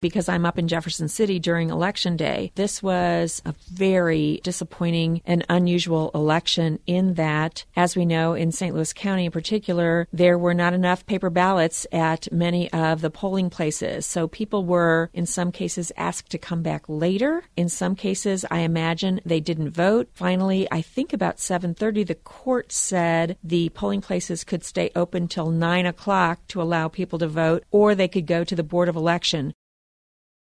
because I'm up in Jefferson City during Election Day. This was a very disappointing and unusual election in that, as we know, in St. Louis County in particular, there were not enough paper ballots at many of the polling places. So people were, in some cases, asked to come back later. In some cases, I imagine they didn't vote. Finally, I think about 7:30, the court said the polling places could stay open till 9 o'clock to allow people to vote, or they could go to the Board of Election.